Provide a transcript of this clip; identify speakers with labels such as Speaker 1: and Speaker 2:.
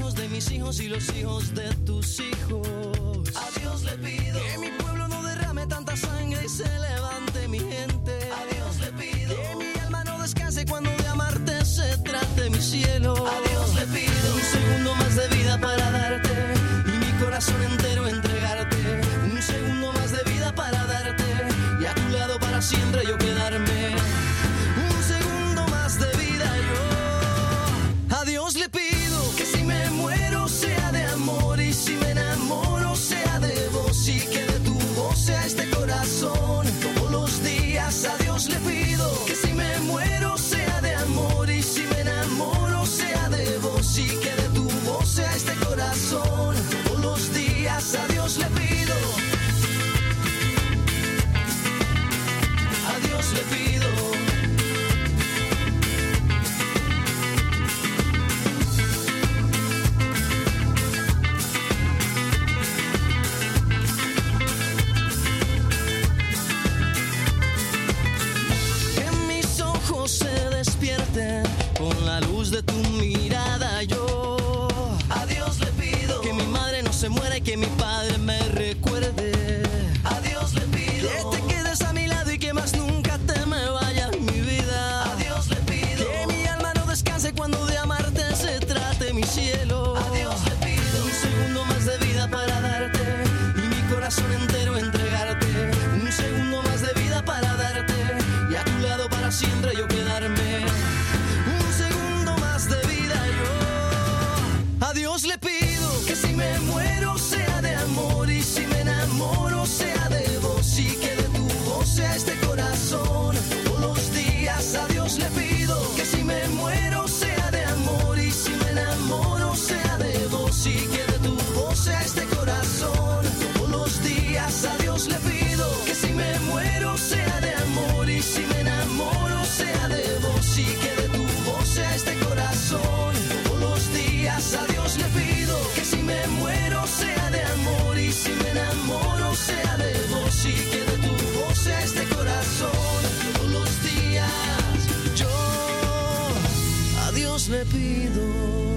Speaker 1: hijos de mis hijos y los hijos de tus hijos. A Dios le pido que mi pueblo no derrame tanta sangre y se levante mi gente. A Dios le pido que mi alma no descanse cuando de amarte se trate mi cielo. A Dios le pido un segundo más de vida para darte y mi corazón entero entregarte. Un segundo más de vida para darte y a tu lado para siempre yo quedarme. Un segundo más de vida yo. A Dios le pido que si me muero sea de amor y si me enamoro sea de vos y que de tu voz sea este corazón todos los días. A Dios le pido que si me muero sea de amor y si me enamoro sea de vos y que de tu voz sea este corazón todos los días. A Dios le pido. A Dios le pido. Con la luz de tu mirada yo a Dios le pido que mi madre no se muera y que mi padre me recuerde. A Dios le pido que te quedes a mi lado y que más nunca te me vayas mi vida. A Dios le pido que mi alma no descanse cuando de amarte se trate mi cielo. A Dios le pido un segundo más de vida para darte y mi corazón entero entregarte. Un segundo más de vida para darte y a tu lado para siempre yo quedarme. A Dios le pido que si me muero sea de amor y si me enamoro sea de vos y que de tu voz sea este corazón todos los días. A Dios le pido que si me muero sea de amor y si me enamoro sea de vos y que de tu voz sea este corazón todos los días. A Dios le pido que si me muero sea de amor y si me enamoro sea de vos y que de tu voz sea este corazón todos los días. A Dios le pido que si me muero sea de amor y si me enamoro sea de vos y que de tu voz sea este corazón todos los días. Yo a Dios le pido.